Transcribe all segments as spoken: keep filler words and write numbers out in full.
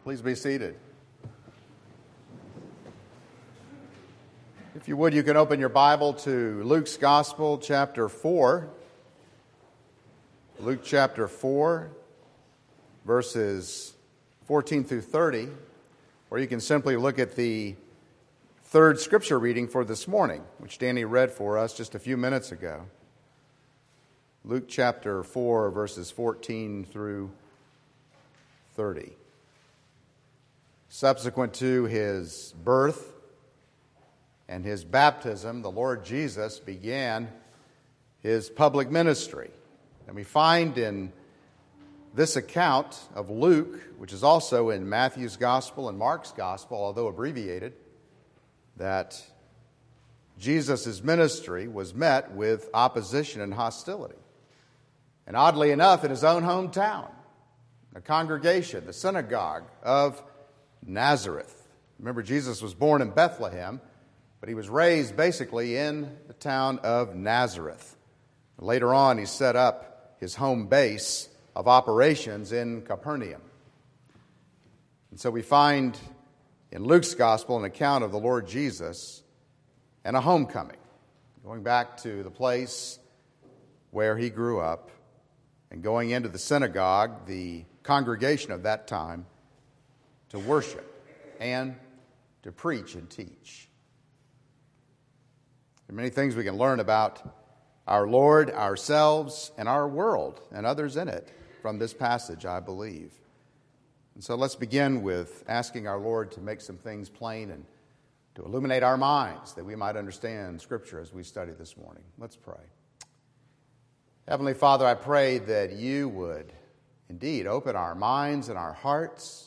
Please be seated. If you would, you can open your Bible to Luke's Gospel, chapter four. Luke chapter four, verses fourteen through thirty, or you can simply look at the third scripture reading for this morning, which Danny read for us just a few minutes ago. Luke chapter four, verses fourteen through thirty. Subsequent to his birth and his baptism, the Lord Jesus began his public ministry. And we find in this account of Luke, which is also in Matthew's Gospel and Mark's Gospel, although abbreviated, that Jesus' ministry was met with opposition and hostility. And oddly enough, in his own hometown, the congregation, the synagogue of Nazareth. Remember, Jesus was born in Bethlehem, but he was raised basically in the town of Nazareth. Later on, he set up his home base of operations in Capernaum. And so we find in Luke's Gospel an account of the Lord Jesus and a homecoming, going back to the place where he grew up and going into the synagogue, the congregation of that time, to worship and to preach and teach. There are many things we can learn about our Lord, ourselves, and our world, and others in it from this passage, I believe. And so let's begin with asking our Lord to make some things plain and to illuminate our minds that we might understand Scripture as we study this morning. Let's pray. Heavenly Father, I pray that you would indeed open our minds and our hearts.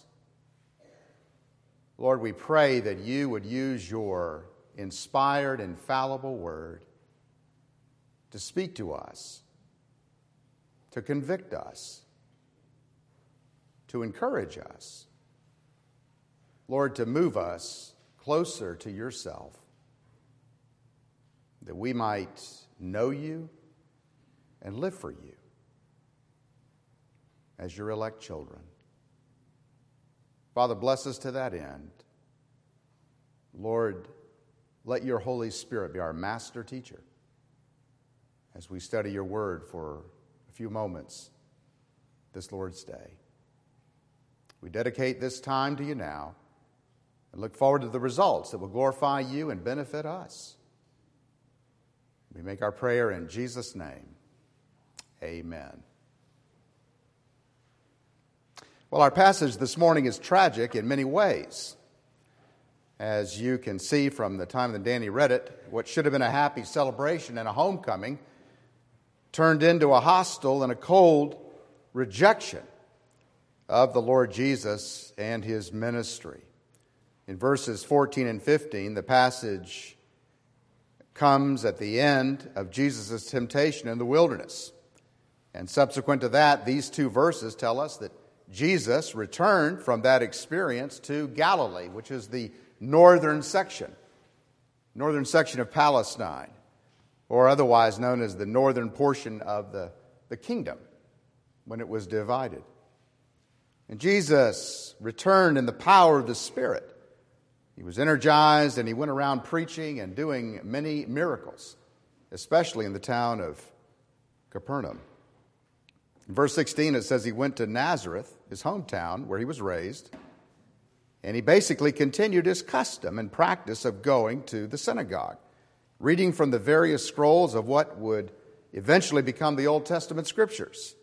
Lord, we pray that you would use your inspired, infallible word to speak to us, to convict us, to encourage us. Lord, to move us closer to yourself, that we might know you and live for you as your elect children. Father, bless us to that end. Lord, let your Holy Spirit be our master teacher as we study your word for a few moments this Lord's Day. We dedicate this time to you now and look forward to the results that will glorify you and benefit us. We make our prayer in Jesus' name. Amen. Well, our passage this morning is tragic in many ways. As you can see from the time that Danny read it, what should have been a happy celebration and a homecoming turned into a hostile and a cold rejection of the Lord Jesus and his ministry. In verses fourteen and fifteen, the passage comes at the end of Jesus' temptation in the wilderness. And subsequent to that, these two verses tell us that Jesus returned from that experience to Galilee, which is the northern section, northern section of Palestine, or otherwise known as the northern portion of the, the kingdom when it was divided. And Jesus returned in the power of the Spirit. He was energized and he went around preaching and doing many miracles, especially in the town of Capernaum. In verse sixteen, it says he went to Nazareth, his hometown, where he was raised, and he basically continued his custom and practice of going to the synagogue, reading from the various scrolls of what would eventually become the Old Testament Scriptures.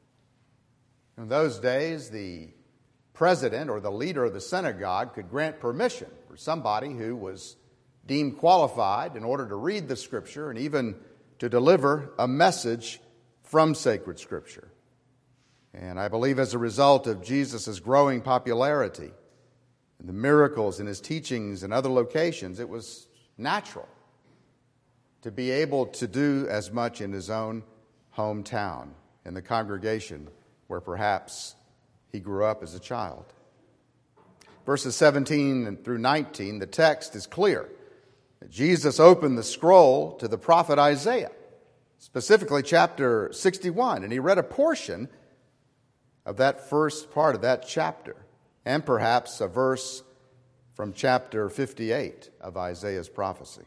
In those days, the president or the leader of the synagogue could grant permission for somebody who was deemed qualified in order to read the Scripture and even to deliver a message from sacred Scripture. And I believe as a result of Jesus' growing popularity and the miracles in his teachings in other locations, it was natural to be able to do as much in his own hometown, in the congregation where perhaps he grew up as a child. Verses seventeen through nineteen, the text is clear. Jesus opened the scroll to the prophet Isaiah, specifically chapter sixty-one, and he read a portion of that first part of that chapter. and perhaps a verse from chapter fifty-eight of Isaiah's prophecy.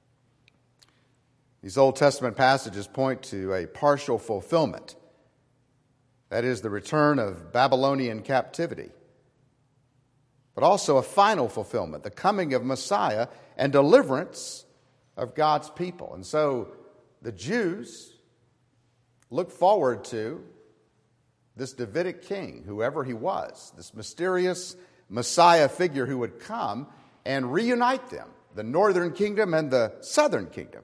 These Old Testament passages point to a partial fulfillment, that is, the return of Babylonian captivity, but also a final fulfillment, the coming of Messiah and deliverance of God's people. And so the Jews look forward to this Davidic king, whoever he was, this mysterious Messiah figure who would come and reunite them, the northern kingdom and the southern kingdom.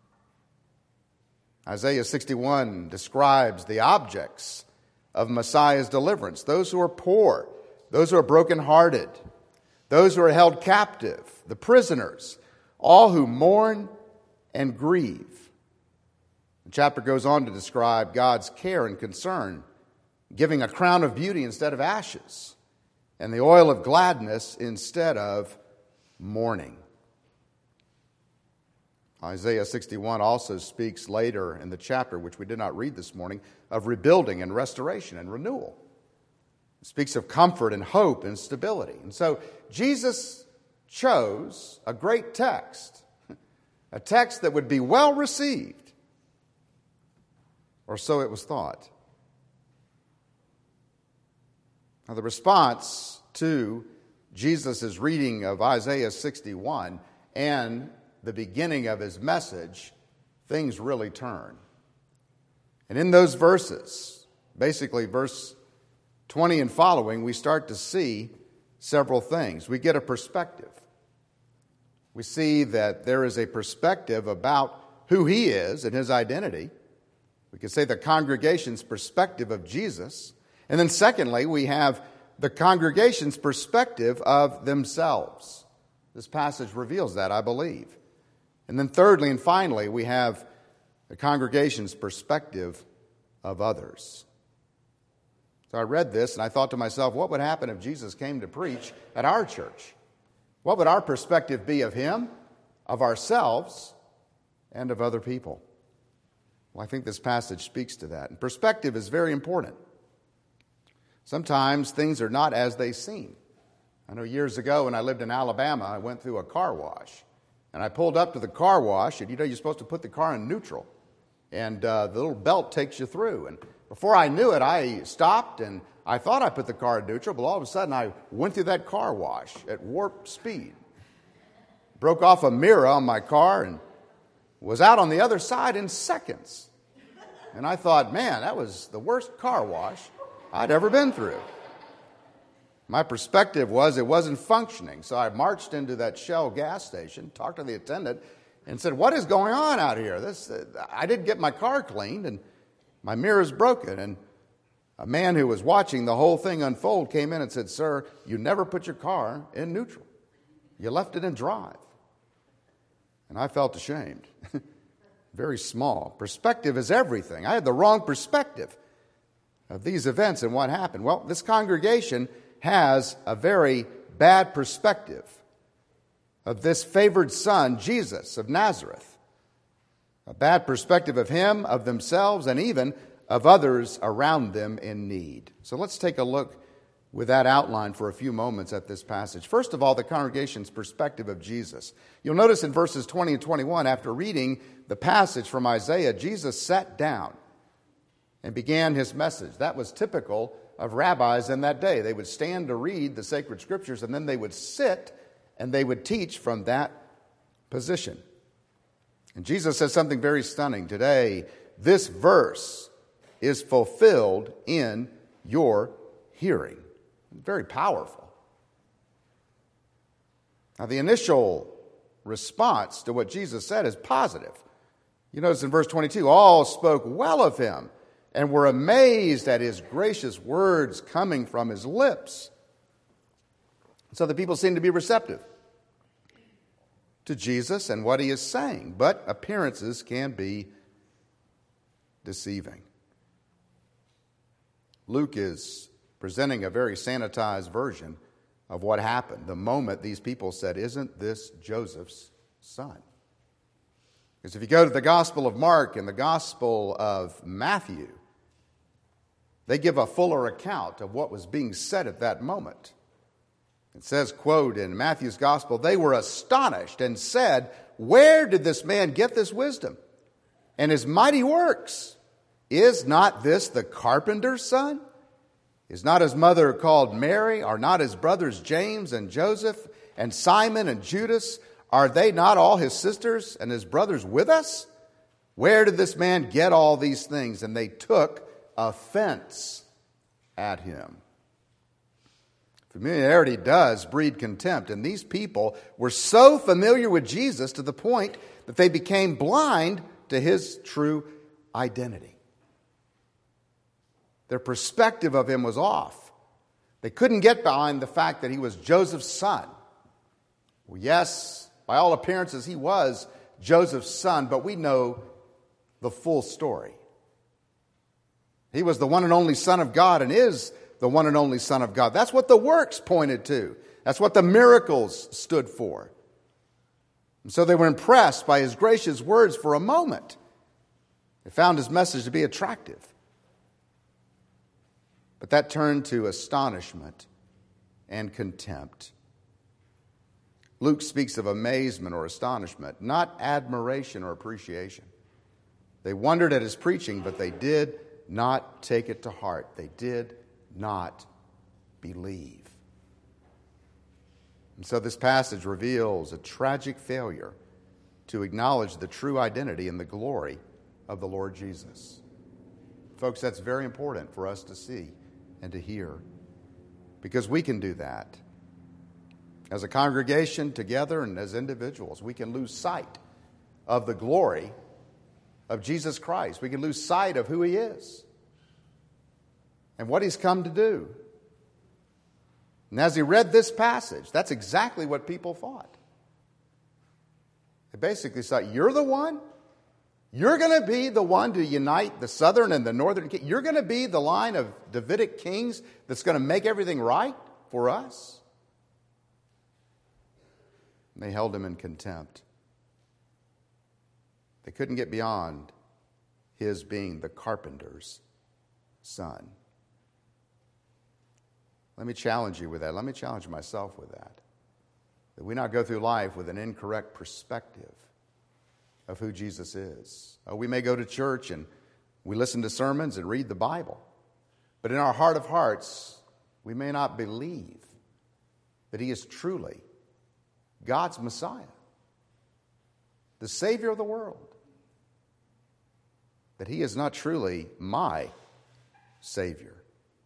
Isaiah sixty-one describes the objects of Messiah's deliverance, those who are poor, those who are brokenhearted, those who are held captive, the prisoners, all who mourn and grieve. The chapter goes on to describe God's care and concern, giving a crown of beauty instead of ashes, and the oil of gladness instead of mourning. Isaiah sixty-one also speaks later in the chapter, which we did not read this morning, of rebuilding and restoration and renewal. It speaks of comfort and hope and stability. And so Jesus chose a great text, a text that would be well received, or so it was thought. Now, the response to Jesus' reading of Isaiah sixty-one and the beginning of his message, things really turn. And in those verses, basically verse twenty and following, we start to see several things. We get a perspective. We see that there is a perspective about who he is and his identity. We could say the congregation's perspective of Jesus. And then secondly, we have the congregation's perspective of themselves. This passage reveals that, I believe. And then thirdly and finally, we have the congregation's perspective of others. So I read this and I thought to myself, what would happen if Jesus came to preach at our church? What would our perspective be of him, of ourselves, and of other people? Well, I think this passage speaks to that. And perspective is very important. Sometimes things are not as they seem. I know years ago when I lived in Alabama, I went through a car wash. And I pulled up to the car wash, and you know you're supposed to put the car in neutral. And uh, the little belt takes you through. And before I knew it, I stopped, and I thought I put the car in neutral, but all of a sudden I went through that car wash at warp speed. Broke off a mirror on my car and was out on the other side in seconds. And I thought, man, that was the worst car wash I'd ever been through. My perspective was it wasn't functioning, so I marched into that Shell gas station, talked to the attendant, and said, what is going on out here? This, uh, I didn't get my car cleaned, and my mirror's broken. And a man who was watching the whole thing unfold came in and said, sir, you never put your car in neutral. You left it in drive. And I felt ashamed. Very small. Perspective is everything. I had the wrong perspective of these events and what happened. Well, this congregation has a very bad perspective of this favored son, Jesus of Nazareth. A bad perspective of him, of themselves, and even of others around them in need. So let's take a look with that outline for a few moments at this passage. First of all, the congregation's perspective of Jesus. You'll notice in verses twenty and twenty-one, after reading the passage from Isaiah, Jesus sat down and began his message. That was typical of rabbis in that day. They would stand to read the sacred scriptures, and then they would sit and they would teach from that position. And Jesus says something very stunning. Today, this verse is fulfilled in your hearing. Very powerful. Now, the initial response to what Jesus said is positive. You notice in verse twenty-two, all spoke well of him and were amazed at his gracious words coming from his lips. So the people seem to be receptive to Jesus and what he is saying, but appearances can be deceiving. Luke is presenting a very sanitized version of what happened the moment these people said, isn't this Joseph's son? Because if you go to the Gospel of Mark and the Gospel of Matthew, they give a fuller account of what was being said at that moment. It says, quote, in Matthew's gospel, they were astonished and said, where did this man get this wisdom and his mighty works? Is not this the carpenter's son? Is not his mother called Mary? Are not his brothers James and Joseph and Simon and Judas? Are they not all his sisters and his brothers with us? Where did this man get all these things? And they took offense at him. Familiarity does breed contempt, and these people were so familiar with Jesus to the point that they became blind to his true identity. Their perspective of him was off. They couldn't get behind the fact that he was Joseph's son. Well, yes, by all appearances, he was Joseph's son, but we know the full story. He was the one and only Son of God and is the one and only Son of God. That's what the works pointed to. That's what the miracles stood for. And so they were impressed by his gracious words for a moment. They found his message to be attractive. But that turned to astonishment and contempt. Luke speaks of amazement or astonishment, not admiration or appreciation. They wondered at his preaching, but they did not take it to heart. They did not believe. And so this passage reveals a tragic failure to acknowledge the true identity and the glory of the Lord Jesus. Folks, that's very important for us to see and to hear, because we can do that. As a congregation together and as individuals, we can lose sight of the glory of Jesus Christ. We can lose sight of who he is and what he's come to do. And as he read this passage, that's exactly what people thought. They basically said, you're the one? You're going to be the one to unite the southern and the northern kingdom? You're going to be the line of Davidic kings that's going to make everything right for us? And they held him in contempt. They couldn't get beyond his being the carpenter's son. Let me challenge you with that. Let me challenge myself with that. That we not go through life with an incorrect perspective of who Jesus is. Oh, we may go to church and we listen to sermons and read the Bible, but in our heart of hearts, we may not believe that he is truly God's Messiah, the Savior of the world, that he is not truly my Savior.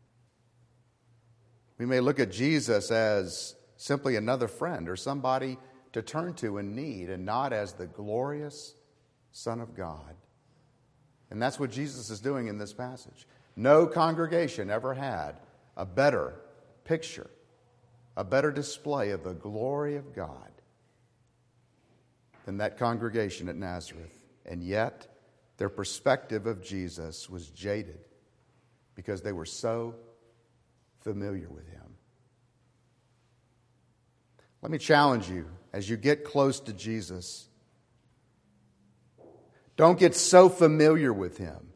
We may look at Jesus as simply another friend or somebody to turn to in need, and not as the glorious Son of God. And that's what Jesus is doing in this passage. No congregation ever had a better picture, a better display of the glory of God than that congregation at Nazareth. And yet, their perspective of Jesus was jaded because they were so familiar with him. Let me challenge you as you get close to Jesus. Don't get so familiar with him.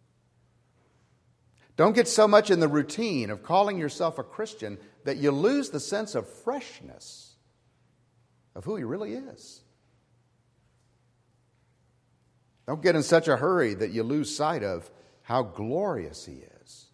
Don't get so much in the routine of calling yourself a Christian that you lose the sense of freshness of who he really is. Don't get in such a hurry that you lose sight of how glorious he is.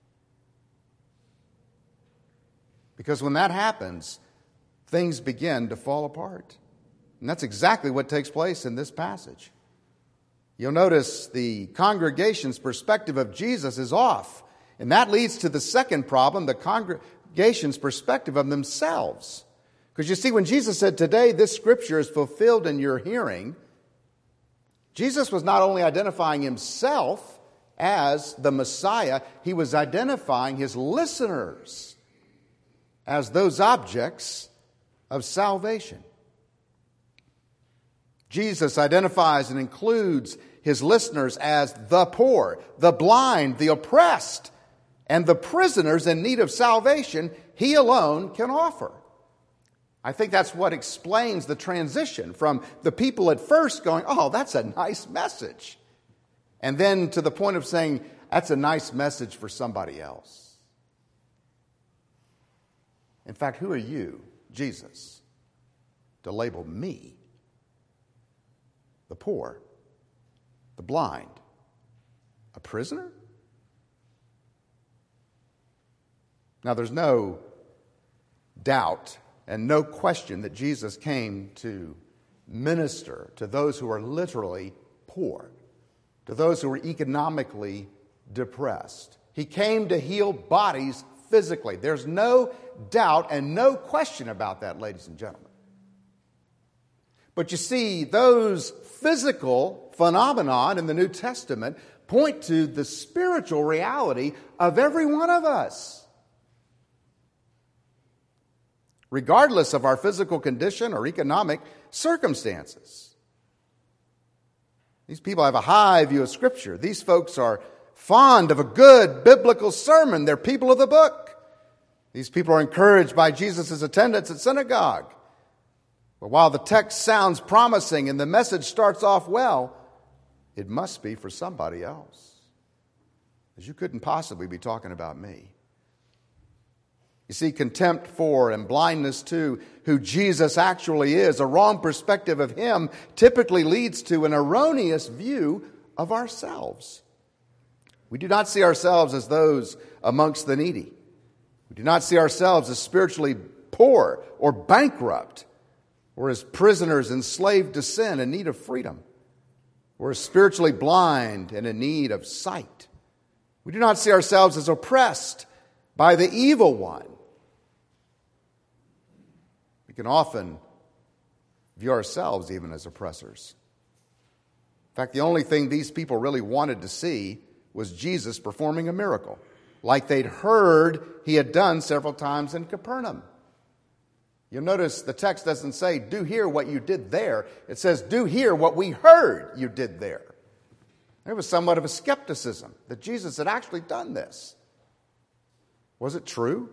Because when that happens, things begin to fall apart. And that's exactly what takes place in this passage. You'll notice the congregation's perspective of Jesus is off. And that leads to the second problem, the congregation's perspective of themselves. Because you see, when Jesus said, today this scripture is fulfilled in your hearing, Jesus was not only identifying himself as the Messiah, he was identifying his listeners as those objects of salvation. Jesus identifies and includes his listeners as the poor, the blind, the oppressed, and the prisoners in need of salvation he alone can offer. I think that's what explains the transition from the people at first going, oh, that's a nice message, and then to the point of saying, that's a nice message for somebody else. In fact, who are you, Jesus, to label me, the poor, the blind, a prisoner? Now, there's no doubt and no question that Jesus came to minister to those who are literally poor, to those who are economically depressed. He came to heal bodies physically. There's no doubt and no question about that, ladies and gentlemen. But you see, those physical phenomena in the New Testament point to the spiritual reality of every one of us. Regardless of our physical condition or economic circumstances. These people have a high view of Scripture. These folks are fond of a good biblical sermon. They're people of the book. These people are encouraged by Jesus' attendance at synagogue. But while the text sounds promising and the message starts off well, it must be for somebody else. Because you couldn't possibly be talking about me. You see, contempt for and blindness to who Jesus actually is, a wrong perspective of Him, typically leads to an erroneous view of ourselves. We do not see ourselves as those amongst the needy. We do not see ourselves as spiritually poor or bankrupt, or as prisoners enslaved to sin in need of freedom, or as spiritually blind and in need of sight. We do not see ourselves as oppressed by the evil one. We can often view ourselves even as oppressors. In fact, the only thing these people really wanted to see was Jesus performing a miracle, like they'd heard He had done several times in Capernaum. You'll notice the text doesn't say, do hear what you did there. It says, do hear what we heard you did there. There was somewhat of a skepticism that Jesus had actually done this. Was it true?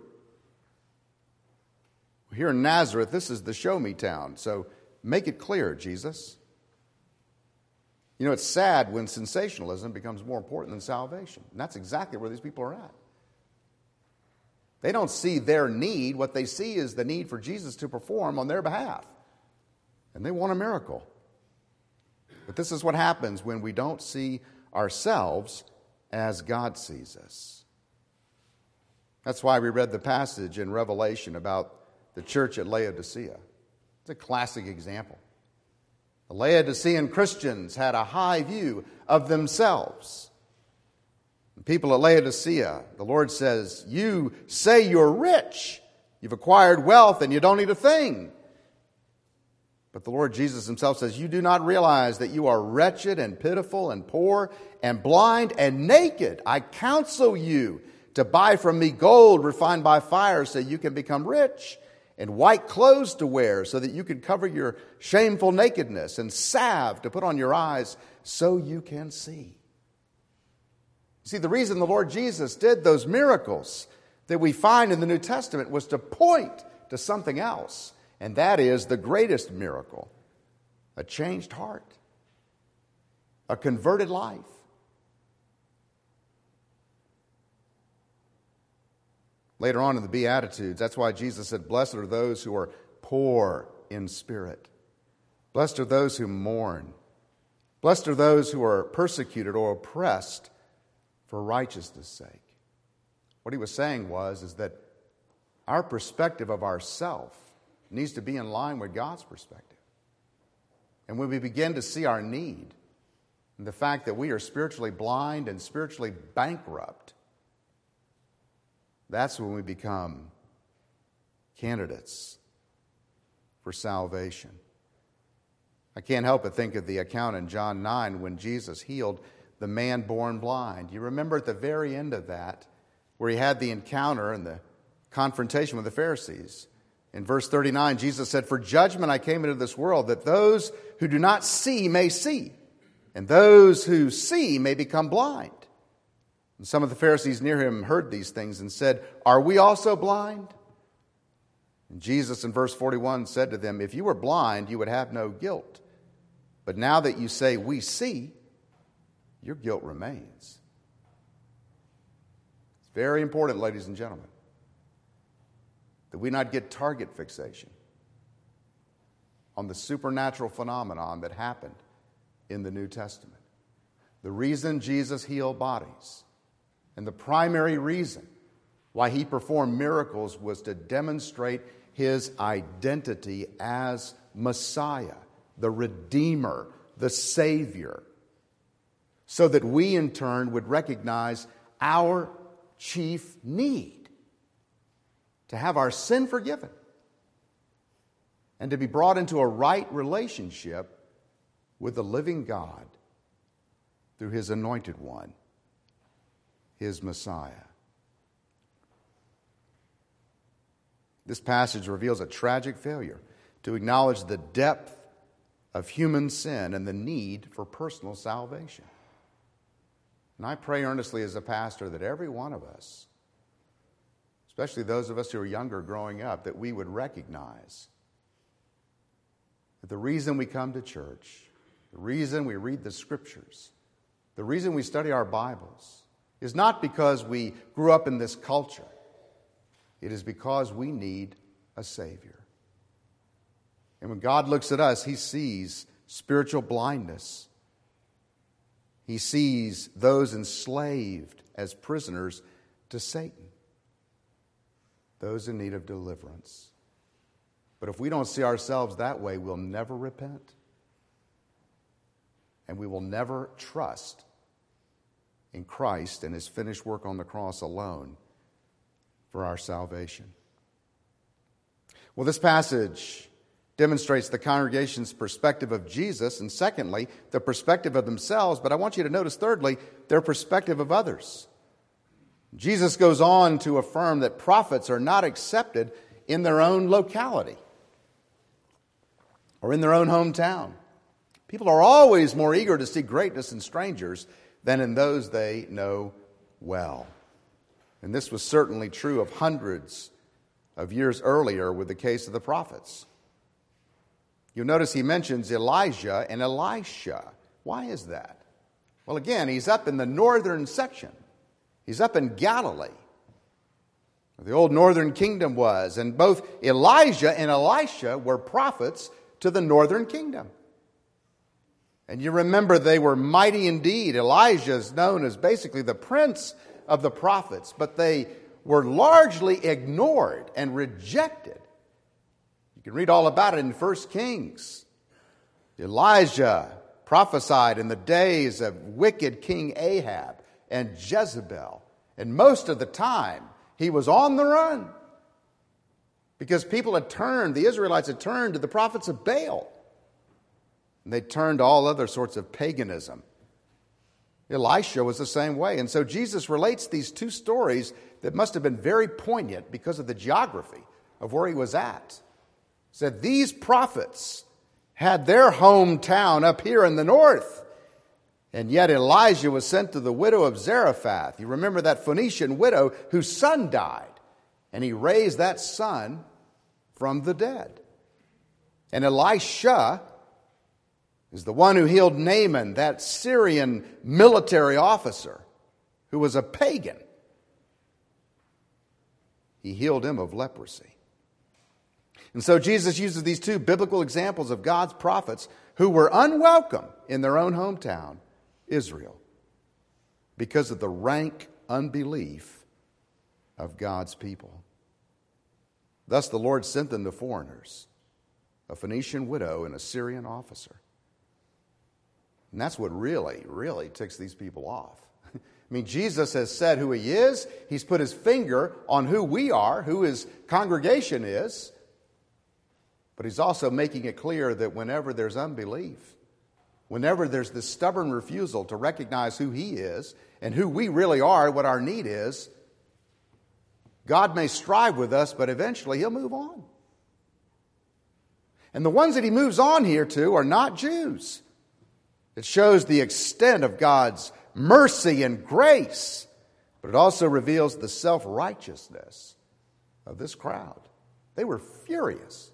Here in Nazareth, this is the show-me town, so make it clear, Jesus. You know, it's sad when sensationalism becomes more important than salvation. And that's exactly where these people are at. They don't see their need. What they see is the need for Jesus to perform on their behalf. And they want a miracle. But this is what happens when we don't see ourselves as God sees us. That's why we read the passage in Revelation about the church at Laodicea. It's a classic example. The Laodicean Christians had a high view of themselves. The people at Laodicea, the Lord says, you say you're rich. You've acquired wealth and you don't need a thing. But the Lord Jesus Himself says, you do not realize that you are wretched and pitiful and poor and blind and naked. I counsel you to buy from me gold refined by fire so you can become rich, and white clothes to wear so that you can cover your shameful nakedness, and salve to put on your eyes so you can see. See, the reason the Lord Jesus did those miracles that we find in the New Testament was to point to something else, and that is the greatest miracle, a changed heart, a converted life. Later on in the Beatitudes, that's why Jesus said, blessed are those who are poor in spirit. Blessed are those who mourn. Blessed are those who are persecuted or oppressed for righteousness' sake. What he was saying was is that our perspective of ourself needs to be in line with God's perspective. And when we begin to see our need and the fact that we are spiritually blind and spiritually bankrupt, that's when we become candidates for salvation. I can't help but think of the account in John nine when Jesus healed the man born blind. You remember at the very end of that, where He had the encounter and the confrontation with the Pharisees. In verse thirty-nine, Jesus said, for judgment I came into this world, that those who do not see may see, and those who see may become blind. And some of the Pharisees near Him heard these things and said, are we also blind? And Jesus in verse forty-one said to them, if you were blind, you would have no guilt. But now that you say we see, your guilt remains. It's very important, ladies and gentlemen. that we not get target fixation on the supernatural phenomenon that happened in the New Testament. The reason Jesus healed bodies, and the primary reason why he performed miracles, was to demonstrate his identity as Messiah, the Redeemer, the Savior, so that we in turn would recognize our chief need to have our sin forgiven and to be brought into a right relationship with the living God through his anointed one, his Messiah. This passage reveals a tragic failure to acknowledge the depth of human sin and the need for personal salvation. And I pray earnestly as a pastor that every one of us, especially those of us who are younger growing up, that we would recognize that the reason we come to church, the reason we read the Scriptures, the reason we study our Bibles is not because we grew up in this culture. It is because we need a Savior. And when God looks at us, he sees spiritual blindness. He sees those enslaved as prisoners to Satan, those in need of deliverance. But if we don't see ourselves that way, we'll never repent. And we will never trust in Christ and his finished work on the cross alone for our salvation. Well, this passage demonstrates the congregation's perspective of Jesus, and secondly, the perspective of themselves. But I want you to notice, thirdly, their perspective of others. Jesus goes on to affirm that prophets are not accepted in their own locality or in their own hometown. People are always more eager to see greatness in strangers than in those they know well. And this was certainly true of hundreds of years earlier with the case of the prophets. You'll notice he mentions Elijah and Elisha. Why is that? Well, again, he's up in the northern section. He's up in Galilee, where the old northern kingdom was. And both Elijah and Elisha were prophets to the northern kingdom. And you remember they were mighty indeed. Elijah is known as basically the prince of the prophets, but they were largely ignored and rejected. You can read all about it in First Kings. Elijah prophesied in the days of wicked King Ahab and Jezebel. And most of the time, he was on the run because people had turned, the Israelites had turned to the prophets of Baal. And they turned to all other sorts of paganism. Elisha was the same way. And so Jesus relates these two stories that must have been very poignant because of the geography of where he was at. He said these prophets had their hometown up here in the north. And yet Elijah was sent to the widow of Zarephath. You remember that Phoenician widow whose son died. And he raised that son from the dead. And Elisha is the one who healed Naaman, that Syrian military officer who was a pagan. He healed him of leprosy. And so Jesus uses these two biblical examples of God's prophets who were unwelcome in their own hometown, Israel, because of the rank unbelief of God's people. Thus the Lord sent them to foreigners, a Phoenician widow and a Syrian officer. And that's what really, really ticks these people off. I mean, Jesus has said who he is. He's put his finger on who we are, who his congregation is. But he's also making it clear that whenever there's unbelief, whenever there's this stubborn refusal to recognize who he is and who we really are, what our need is, God may strive with us, but eventually he'll move on. And the ones that he moves on here to are not Jews. It shows the extent of God's mercy and grace, but it also reveals the self-righteousness of this crowd. They were furious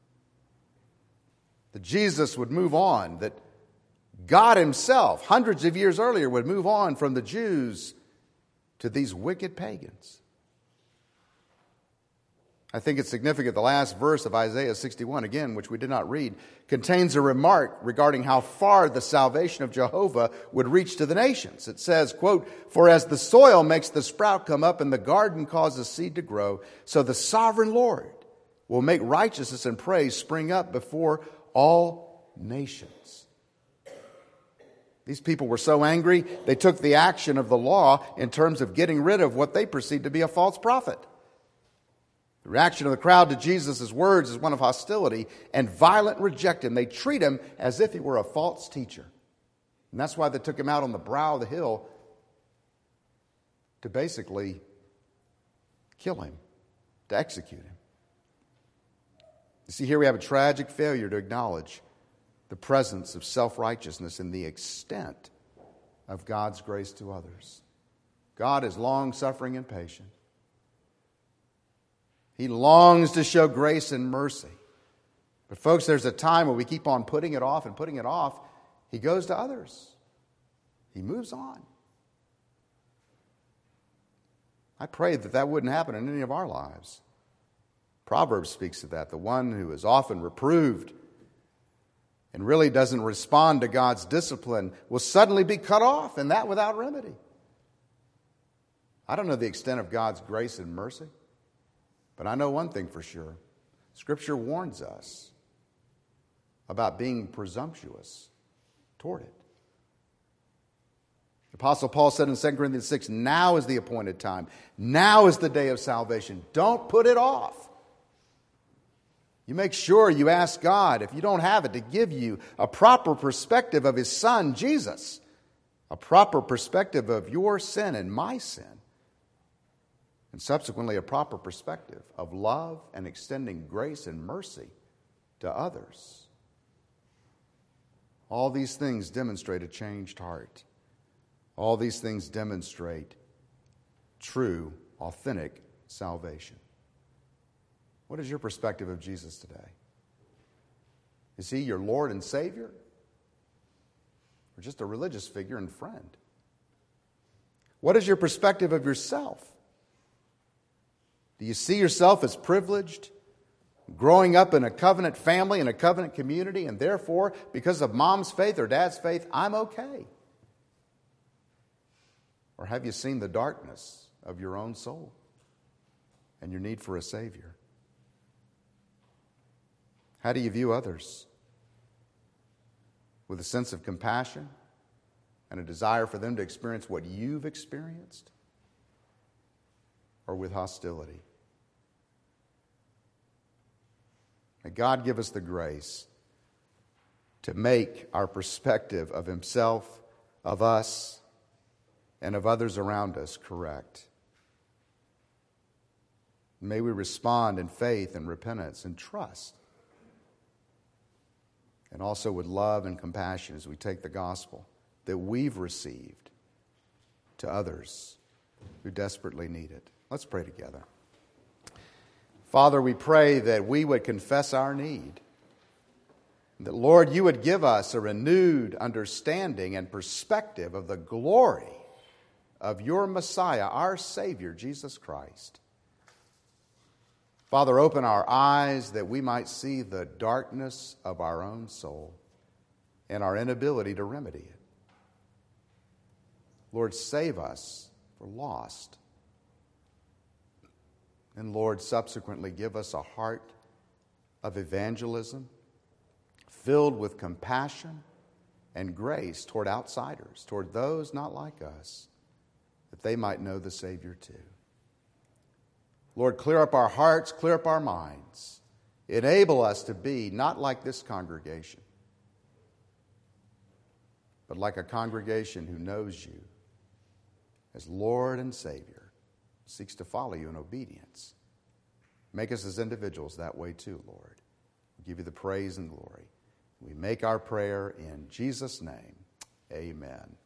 that Jesus would move on, that God himself, hundreds of years earlier, would move on from the Jews to these wicked pagans. I think it's significant. The last verse of Isaiah sixty-one, again, which we did not read, contains a remark regarding how far the salvation of Jehovah would reach to the nations. It says, quote, "For as the soil makes the sprout come up and the garden causes seed to grow, so the sovereign Lord will make righteousness and praise spring up before all nations." These people were so angry, they took the action of the law in terms of getting rid of what they perceived to be a false prophet. The reaction of the crowd to Jesus' words is one of hostility and violent rejection. They treat him as if he were a false teacher. And that's why they took him out on the brow of the hill to basically kill him, to execute him. You see, here we have a tragic failure to acknowledge the presence of self-righteousness and the extent of God's grace to others. God is long-suffering and patient. He longs to show grace and mercy. But folks, there's a time when we keep on putting it off and putting it off. He goes to others. He moves on. I pray that that wouldn't happen in any of our lives. Proverbs speaks of that. The one who is often reproved and really doesn't respond to God's discipline will suddenly be cut off, and that without remedy. I don't know the extent of God's grace and mercy, but I know one thing for sure. Scripture warns us about being presumptuous toward it. The Apostle Paul said in Second Corinthians six, "Now is the appointed time. Now is the day of salvation. Don't put it off." You make sure you ask God, if you don't have it, to give you a proper perspective of His Son, Jesus, a proper perspective of your sin and my sin, and subsequently a proper perspective of love and extending grace and mercy to others. All these things demonstrate a changed heart. All these things demonstrate true, authentic salvation. What is your perspective of Jesus today? Is He your Lord and Savior? Or just a religious figure and friend? What is your perspective of yourself? Do you see yourself as privileged, growing up in a covenant family, in a covenant community, and therefore, because of mom's faith or dad's faith, I'm okay? Or have you seen the darkness of your own soul and your need for a Savior? How do you view others? With a sense of compassion and a desire for them to experience what you've experienced? Or with hostility? May God give us the grace to make our perspective of Himself, of us, and of others around us correct. May we respond in faith and repentance and trust, and also with love and compassion as we take the gospel that we've received to others who desperately need it. Let's pray together. Father, we pray that we would confess our need, that, Lord, you would give us a renewed understanding and perspective of the glory of your Messiah, our Savior, Jesus Christ. Father, open our eyes that we might see the darkness of our own soul and our inability to remedy it. Lord, save us for lost. And Lord, subsequently give us a heart of evangelism filled with compassion and grace toward outsiders, toward those not like us, that they might know the Savior too. Lord, clear up our hearts, clear up our minds. Enable us to be not like this congregation, but like a congregation who knows you as Lord and Savior, seeks to follow you in obedience. Make us as individuals that way too, Lord. We give you the praise and glory. We make our prayer in Jesus' name. Amen.